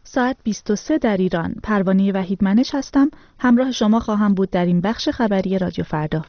ساعت 23 در ایران. پروانه وحیدمنش هستم. همراه شما خواهم بود در این بخش خبری رادیو فردا.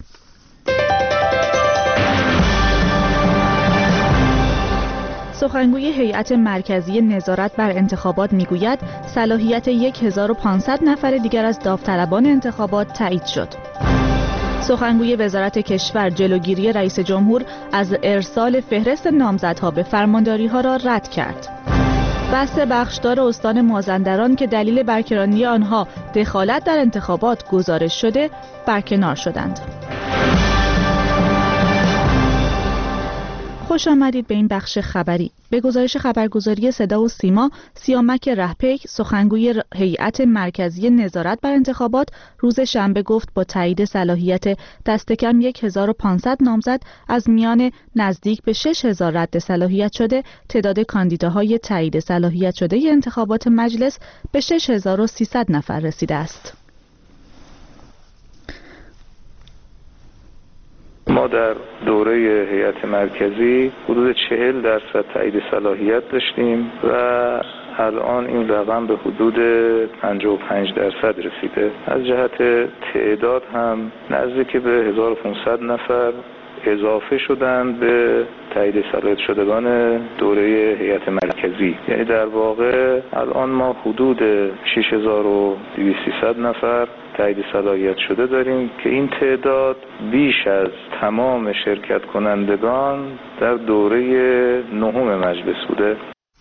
سخنگوی هیئت مرکزی نظارت بر انتخابات میگوید صلاحیت 1500 نفر دیگر از داوطلبان انتخابات تایید شد. سخنگوی وزارت کشور جلوگیری رئیس جمهور از ارسال فهرست نامزدها به فرمانداری‌ها را رد کرد. بحث بخشدار استان مازندران که دلیل برکناری آنها دخالت در انتخابات گزارش شده برکنار شدند. خوش آمدید به این بخش خبری. به گزارش خبرگزاری صدا و سیما، سیامک رهپیک سخنگوی هیئت مرکزی نظارت بر انتخابات روز شنبه گفت با تایید صلاحیت دست کم 1500 نامزد از میان نزدیک به 6000 رد صلاحیت شده، تعداد کاندیداهای تایید صلاحیت شده انتخابات مجلس به 6300 نفر رسیده است. ما در دوره هیئت مرکزی حدود 40% تایید صلاحیت داشتیم و الان این رقم به حدود 55% رسیده. از جهت تعداد هم نزدیک به 1500 نفر اضافه شدن به تایید صلاحیت شدگان دوره هیئت مرکزی. یعنی در واقع الان ما حدود 6200 نفر تایید صلاحیت شده داریم که این تعداد بیش از تمام شرکت کنندگان در دوره نهم مجلس بوده.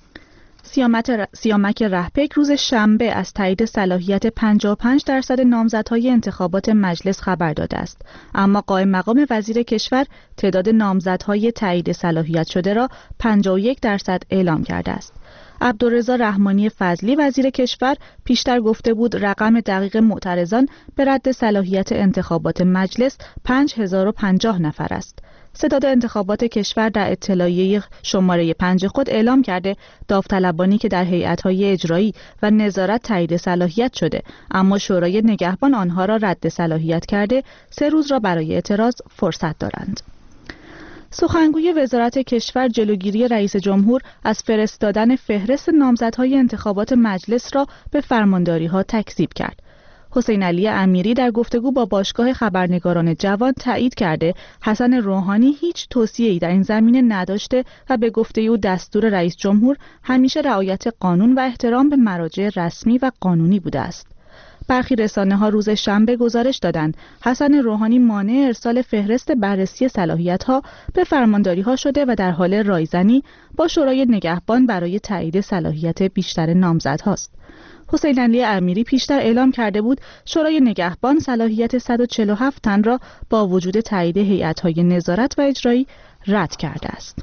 سیامک رهپیک روز شنبه از تایید صلاحیت 55% نامزدهای انتخابات مجلس خبر داده است، اما قائم مقام وزیر کشور تعداد نامزدهای تایید صلاحیت شده را 51% اعلام کرده است. عبدالرضا رحمانی فضلی وزیر کشور پیشتر گفته بود رقم دقیق معترضان به رد صلاحیت انتخابات مجلس 5050 نفر است. ستاد انتخابات کشور در اطلاعیه شماره 5 خود اعلام کرده داوطلبانی که در هیئت‌های اجرایی و نظارت تایید صلاحیت شده اما شورای نگهبان آنها را رد صلاحیت کرده 3 روز را برای اعتراض فرصت دارند. سخنگوی وزارت کشور جلوگیری رئیس جمهور از فرستادن فهرست نامزدهای انتخابات مجلس را به فرمانداری‌ها تکذیب کرد. حسین علی امیری در گفتگو با باشگاه خبرنگاران جوان تایید کرده حسن روحانی هیچ توصیه‌ای در این زمینه نداشته و به گفته او دستور رئیس جمهور همیشه رعایت قانون و احترام به مراجع رسمی و قانونی بوده است. برخی رسانه‌ها روز شنبه گزارش دادند حسن روحانی مانع ارسال فهرست بررسی صلاحیت‌ها به فرمانداری‌ها شده و در حال رایزنی با شورای نگهبان برای تایید صلاحیت بیشتر نامزدهاست. حسین علی امیری پیشتر اعلام کرده بود شورای نگهبان صلاحیت 147 تن را با وجود تایید هیئت‌های نظارت و اجرایی رد کرده است.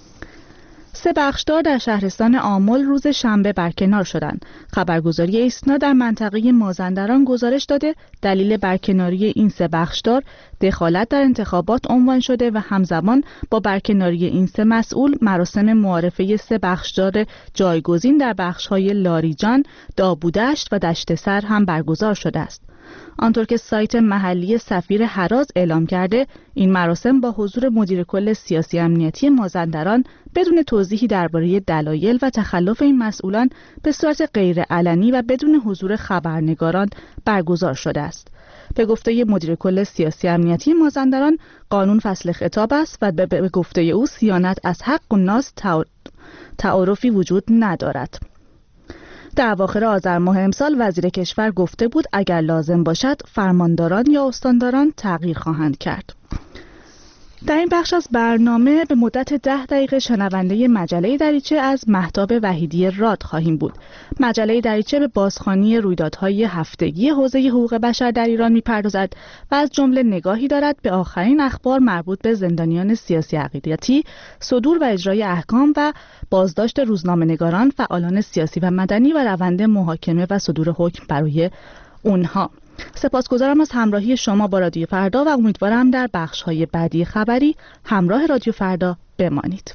3 بخشدار در شهرستان آمل روز شنبه برکنار شدند. خبرگزاری ایسنا در منطقه مازندران گزارش داده دلیل برکناری این 3 بخشدار دخالت در انتخابات عنوان شده و همزمان با برکناری این 3 مسئول مراسم معارفه 3 بخشدار جایگزین در بخش‌های لاریجان، دابودشت و دشت سر هم برگزار شده است. آنطور که سایت محلی سفیر هراز اعلام کرده این مراسم با حضور مدیر کل سیاسی امنیتی مازندران بدون توضیحی درباره دلایل و تخلف این مسئولان به صورت غیر علنی و بدون حضور خبرنگاران برگزار شده است. به گفته مدیر کل سیاسی امنیتی مازندران قانون فصل خطاب است و به گفته او صیانت از حق الناس تعارفی وجود ندارد. در اواخر آذر ماه امسال وزیر کشور گفته بود اگر لازم باشد فرمانداران یا استانداران تغییر خواهند کرد. در این بخش از برنامه به مدت 10 دقیقه شنونده مجله دریچه از مهتاب وحیدی راد خواهیم بود. مجله دریچه به بازخوانی رویدادهای هفتگی حوزه حقوق بشر در ایران می‌پردازد و از جمله نگاهی دارد به آخرین اخبار مربوط به زندانیان سیاسی عقیدتی، صدور و اجرای احکام و بازداشت روزنامه‌نگاران، فعالان سیاسی و مدنی و روند محاکمه و صدور حکم برای اونها. سپاسگزارم از همراهی شما با رادیو فردا و امیدوارم در بخش‌های بعدی خبری همراه رادیو فردا بمانید.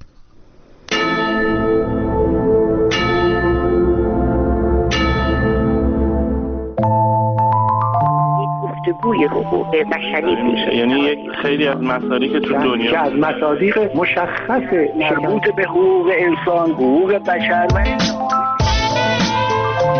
گفتگوی حقوق بشری میشه، یعنی یک خیلی از مصادیق تو دنیا که از مصادیق مشخص مربوط به حقوق انسان، حقوق بشر و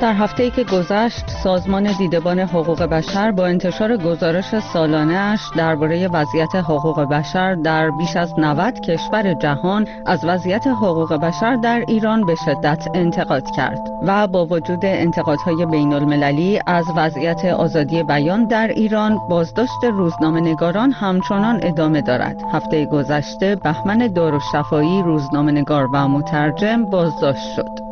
در هفته‌ای که گذشت، سازمان دیدبان حقوق بشر با انتشار گزارش سالانه‌اش درباره وضعیت حقوق بشر در بیش از 90 کشور جهان از وضعیت حقوق بشر در ایران به شدت انتقاد کرد و با وجود انتقادهای بین‌المللی از وضعیت آزادی بیان در ایران، بازداشت روزنامه‌نگاران همچنان ادامه دارد. هفته گذشته بهمن دارالشفایی، روزنامه‌نگار و مترجم، بازداشت شد.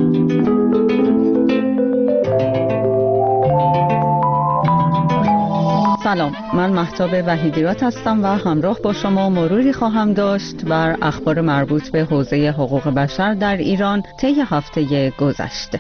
سلام، من مهتاب وحیدیات هستم و همراه با شما مروری خواهم داشت بر اخبار مربوط به حوزه حقوق بشر در ایران طی هفته گذشته.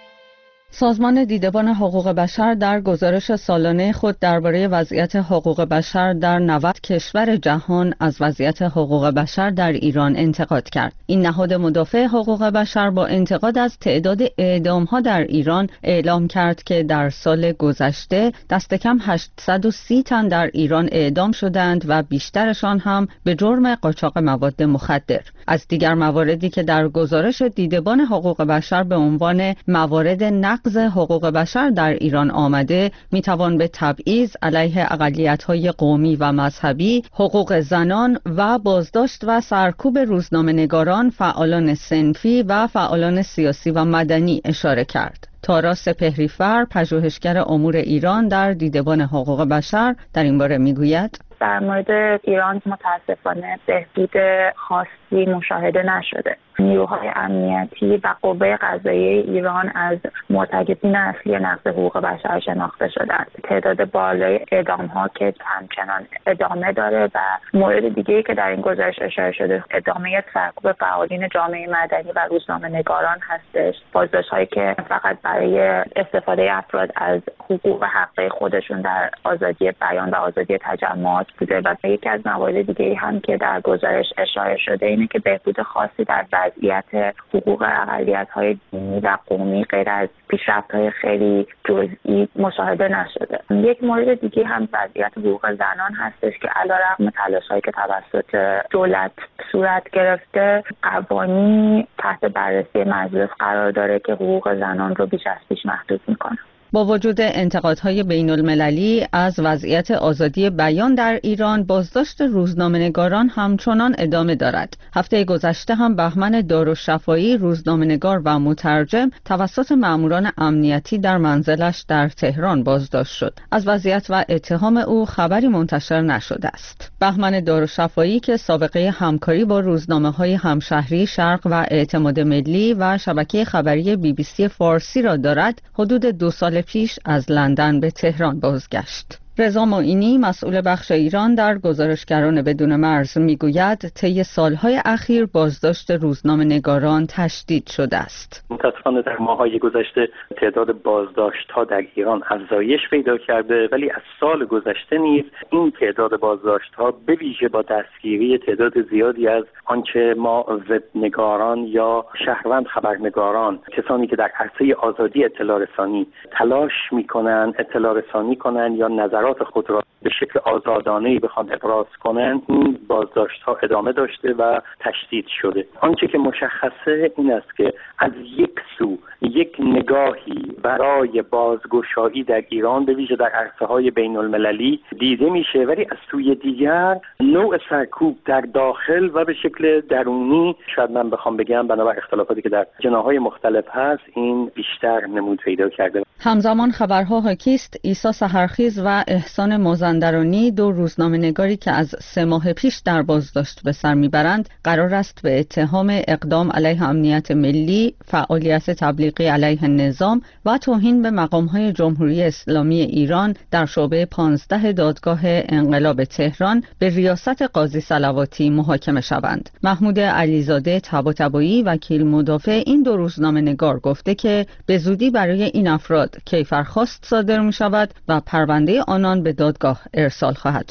سازمان دیدبان حقوق بشر در گزارش سالانه خود درباره وضعیت حقوق بشر در 90 کشور جهان از وضعیت حقوق بشر در ایران انتقاد کرد. این نهاد مدافع حقوق بشر با انتقاد از تعداد اعدام‌ها در ایران اعلام کرد که در سال گذشته دست کم 830 تن در ایران اعدام شدند و بیشترشان هم به جرم قاچاق مواد مخدر. از دیگر مواردی که در گزارش دیدبان حقوق بشر به عنوان موارد نقض حقوق بشر در ایران آمده، میتوان به تبعیض علیه اقلیت‌های قومی و مذهبی، حقوق زنان و بازداشت و سرکوب روزنامه‌نگاران، فعالان صنفی و فعالان سیاسی و مدنی اشاره کرد. تارا سپهری‌فر، پژوهشگر امور ایران در دیدبان حقوق بشر، در این باره میگوید: در مورد ایران متاسفانه بهبود خاصی مشاهده نشده. نیروهای امنیتی و قوه قضاییه ایران از مرتکبین اصلی نقض حقوق بشر شناخته شدند. تعداد بالای اعدام‌ها که همچنان ادامه داره و مورد دیگه‌ای که در این گزارش اشاره شده ادامه سرکوب فعالین جامعه مدنی و روزنامه‌نگاران هستش. بازداشت‌هایی که فقط برای استفاده افراد از حقوق و حقوق خودشون در آزادی بیان و آزادی تجمعات بوده. و یکی از موارد دیگه‌ای هم که در گزارش اشاره شده اینه که بهبود خاصی در وضعیت حقوق اقلیت‌های دینی و قومی غیر از پیشرفت‌های خیلی جزئی مشاهده نشده. یک مورد دیگه هم وضعیت حقوق زنان هستش که علیرغم تلاش‌هایی که توسط دولت صورت گرفته، قوانینی تحت بررسی مجلس قرار داره که حقوق زنان رو بیش از پیش محدود می‌کنه. با وجود انتقادهای بین‌المللی از وضعیت آزادی بیان در ایران، بازداشت روزنامه‌نگاران همچنان ادامه دارد. هفته گذشته هم بهمن دارالشفایی، روزنامه‌نگار و مترجم، توسط ماموران امنیتی در منزلش در تهران بازداشت شد. از وضعیت و اتهام او خبری منتشر نشده است. بهمن دارالشفایی که سابقه همکاری با روزنامه‌های همشهری، شرق و اعتماد ملی و شبکه خبری BBC فارسی را دارد، حدود 2 سال پیش از لندن به تهران بازگشت. رضا معینی، مسئول بخش ایران در گزارشگران بدون مرز، میگوید طی سالهای اخیر بازداشت روزنامه‌نگاران تشدید شده است. متأسفانه در ماه‌های گذشته تعداد بازداشت‌ها در ایران افزایش پیدا کرده، ولی از سال گذشته نیز این تعداد بازداشت‌ها به ویژه با دستگیری تعداد زیادی از آنچه ما وبنگاران یا شهروند خبرنگاران، کسانی که در عرصه آزادی اطلاع رسانی تلاش می‌کنند اطلاع رسانی کنند یا نظرات خود را به شکل آزادانه‌ای بخوان ابراز کنند، این بازداشت‌ها ادامه داشته و تشدید شده. آنچه که مشخصه این است که از یک سو یک نگاهی برای بازگشایی در ایران به ویژه در عرصه‌های بین‌المللی دیده میشه، ولی از سوی دیگر نوع سرکوب در داخل و به شکل درونی، شاید من بخوام بگم بنابر اختلافاتی که در جناح‌های مختلف هست، این بیشتر نمود پیدا کرده. همزمان خبرها حاکی است عیسی سحرخیز و احسان مازندرانی، 2 روزنامه‌نگاری که از 3 ماه پیش در بازداشت به سر میبرند، قرار است به اتهام اقدام علیه امنیت ملی، فعالیت تبلیغی علیه نظام و توهین به مقام‌های جمهوری اسلامی ایران در شعبه 15 دادگاه انقلاب تهران به ریاست قاضی صلواتی محاکمه شوند. محمود علیزاده طباطبایی، وکیل مدافع این 2 روزنامه‌نگار، گفته که به زودی برای این افراد کیفرخواست صادر می شود و پرونده آنان به دادگاه ارسال خواهد شد.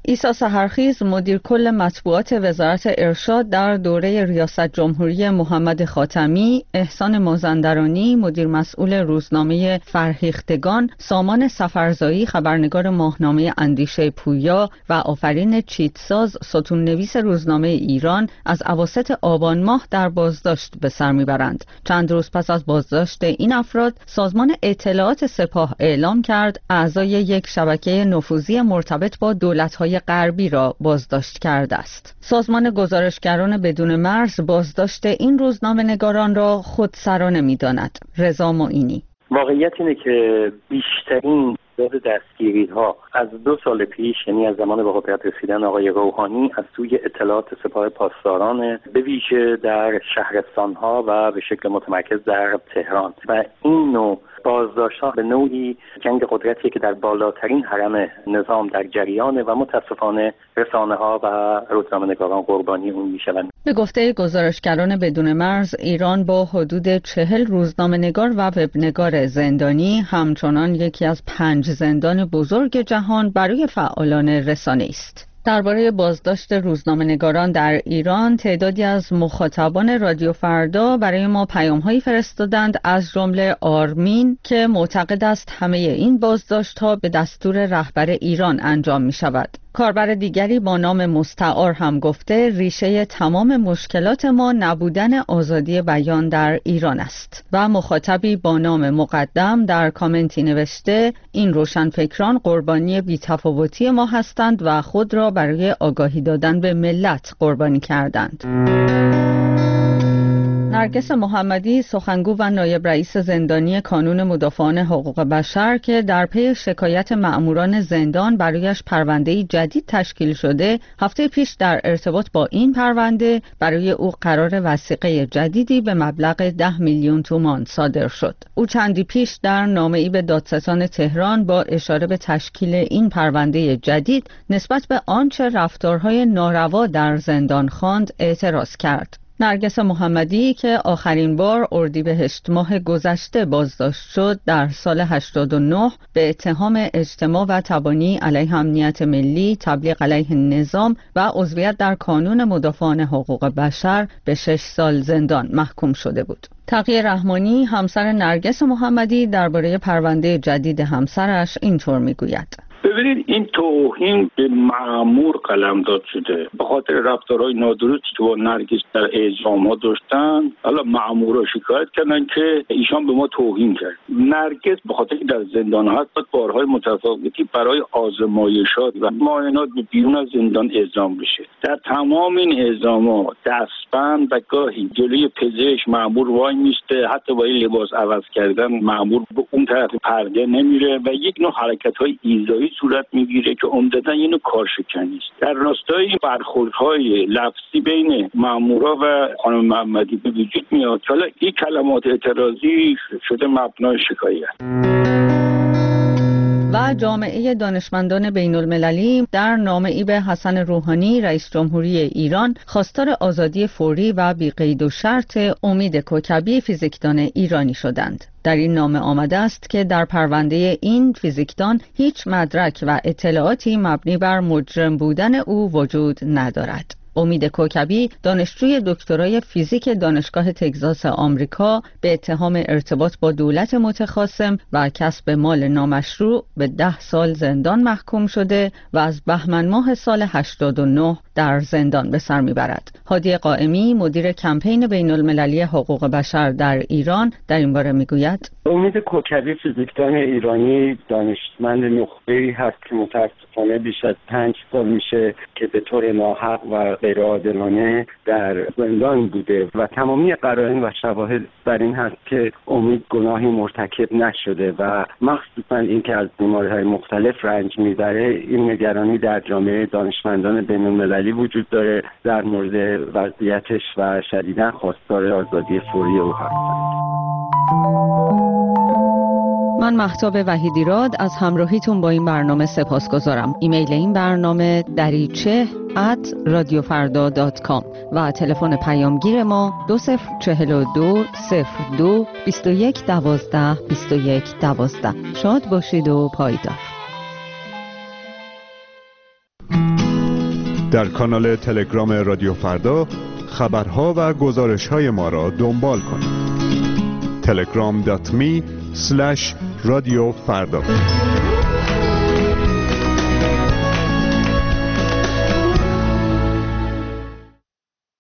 عیسی سحرخیز مدیر کل مطبوعات وزارت ارشاد در دوره ریاست جمهوری محمد خاتمی، احسان مازندرانی مدیر مسئول روزنامه فرهیختگان، سامان سفرزایی خبرنگار ماهنامه اندیشه پویا و آفرین چیتساز ستون نویس روزنامه ایران از اواسط آبان ماه در بازداشت به سر میبرند. چند روز پس از بازداشت این افراد، سازمان اطلاعات سپاه اعلام کرد اعضای یک شبکه نفوذی مرتبط با دولت‌های غربی را بازداشت کرده است. سازمان گزارشگران بدون مرز بازداشت این روزنامه‌نگاران را خودسرانه می‌داند. رضا معینی: واقعیت اینه که بیشترین تعداد دستگیری‌ها از 2 سال پیش، یعنی از زمان به قدرت رسیدن آقای روحانی، از سوی اطلاعات سپاه پاسداران، به ویژه در شهرستان‌ها و به شکل متمرکز در تهران. و این نوع بازداشت‌ها به نوعی جنگ قدرتیه که در بالاترین هرم نظام در جریانه و متاسفانه رسانه‌ها و روزنامه‌نگاران قربانی اون میشوند. به گفته گزارشگران بدون مرز، ایران با حدود 40 روزنامه‌نگار و وبنگار زندانی همچنان یکی از 5 زندان بزرگ جهان برای فعالان رسانه است. درباره بازداشت روزنامه‌نگاران در ایران، تعدادی از مخاطبان رادیو فردا برای ما پیام‌هایی فرستادند، از جمله آرمین که معتقد است همه این بازداشت‌ها به دستور رهبر ایران انجام می‌شود. کاربر دیگری با نام مستعار هم گفته ریشه تمام مشکلات ما نبودن آزادی بیان در ایران است. و مخاطبی با نام مقدم در کامنتی نوشته این روشنفکران قربانی بی‌تفاوتی ما هستند و خود را برای آگاهی دادن به ملت قربانی کردند. نرگس محمدی، سخنگو و نایب رئیس زندانی کانون مدافعان حقوق بشر که در پی شکایت مأموران زندان برایش پرونده‌ای جدید تشکیل شده، هفته پیش در ارتباط با این پرونده برای او قرار وثیقه جدیدی به مبلغ 10 میلیون تومان صادر شد. او چندی پیش در نامه‌ای به دادستان تهران با اشاره به تشکیل این پرونده جدید نسبت به آنچه رفتارهای ناروا در زندان خواند اعتراض کرد. نرگس محمدی که آخرین بار اردیبهشت ماه گذشته بازداشت شد، در سال 89 به اتهام اجتماع و تبانی علیه امنیت ملی، تبلیغ علیه نظام و عضویت در کانون مدافعان حقوق بشر به 6 سال زندان محکوم شده بود. تقی رحمانی، همسر نرگس محمدی، درباره پرونده جدید همسرش اینطور میگوید: ببینید، این توهین به مأمور قلمداد شده به خاطر رفتارهای نادرستی که با نرگس در اعزام‌ها داشتن. حالا مأمورا شکایت کردن که ایشان به ما توهین کرد. نرگس به خاطر که در زندان هست باید بارهای متفاوتی برای آزمایشات و معاینات به بیرون از زندان اعزام بشه. در تمام این اعزام‌ها دستبند و گاهی جلوی پزشک مأمور وای میسته، حتی با این لباس عوض کردن مأمور به اون طرف پرده نمیره و یک نوع حرکت‌های ایذایی صورت میگیره که عمدتاً اینو کارشکنی است. در راستای برخوردهای لفظی بین مأمورا و خانم محمدی به وجود میاد. حالا این کلمات اعتراضی شده مبنای شکایت. و جامعه دانشمندان بین المللی در نامه‌ای به حسن روحانی رئیس جمهوری ایران خواستار آزادی فوری و بی قید و شرط امید کوکبی فیزیکدان ایرانی شدند. در این نامه آمده است که در پرونده این فیزیکدان هیچ مدرک و اطلاعاتی مبنی بر مجرم بودن او وجود ندارد. امید کوکبی، دانشجوی دکترای فیزیک دانشگاه تگزاس آمریکا، به اتهام ارتباط با دولت متخاصم و کسب مال نامشروع به 10 سال زندان محکوم شده و از بهمن ماه سال 89 در زندان به سر میبرد. هادی قائمی، مدیر کمپین بین المللی حقوق بشر در ایران، در این باره میگوید: امید کوکبی فیزیکدان ایرانی دانشمند نخبه‌ای هست که متاسفانه بیش از 5 سال میشه که به طور ناحق و غیرعادلانه در زندان بوده و تمامی قرائن و شواهد بر این هست که امید گناهی مرتکب نشده و مخصوصا اینکه از بیماری‌های مختلف رنج میبره. این نگرانی در جامعه دانشمندان بین المللی وجود داره در مورد وضعیتش و شدیداً خواستار آزادی فوری او هستند. من مهتاب وحیدیراد از همراهیتون با این برنامه سپاسگزارم. ایمیل این برنامه dariche@radiofarda.com و تلفن پیامگیر ما 2042 02 21 12 21 12. شاد باشید و پایدار. در کانال تلگرام رادیو فردا خبرها و گزارش‌های ما را دنبال کنید. telegram.me/رادیو فردا